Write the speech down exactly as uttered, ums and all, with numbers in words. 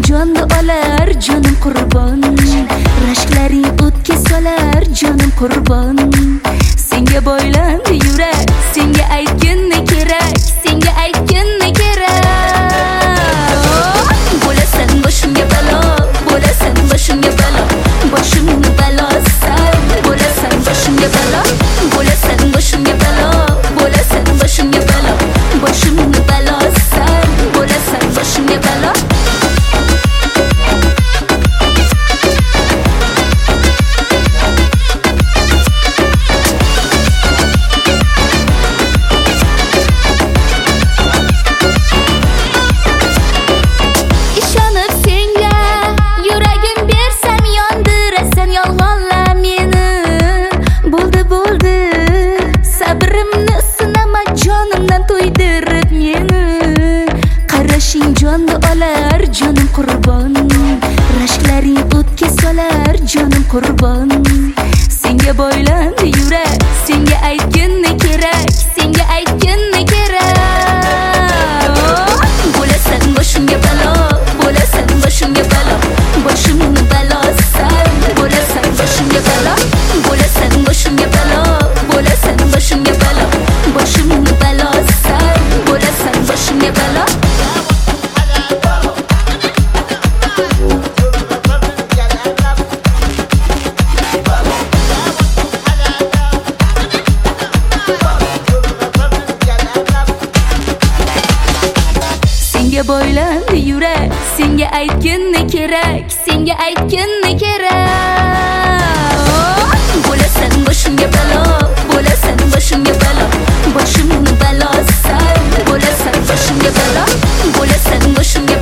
jonni olar jonim qurbon, rashklaring o'tga solar jonim qurbon. Senga boylandi yurak, senga aytganda kerak, senga aytganda kerak. Bo'lasan boshimga balo, bo'lasan boshimga balo, boshimni balosan. Bo'lasan boshimga balo, bo'lasan boshimga balo, bo'lasan boshimga balo, boshimni balosan. Bo'lasan boshimga balo. Jonni olar jonim qurbon, rashklaring o'tga solar jonim qurbon. Senga boylandi yurak, senga aytganda kerak, senga aytganda kerak. Bo'lasan boshimga balo, bo'lasan boshimga balo, boshimni balosan. Bo'lasan boshimga balo, bo'lasan boshimga balo, bo'lasan boshimga balo, boshimni balosan. Bo'lasan boshimga balo. Senga boylandi yurak, senga aytganda kerak, senga aytganda kerak. Bo'lasan boshimga balo, bo'lasan boshimga balo, boshimni balosan. Bo'lasan boshimga balo, bo'lasan boshimga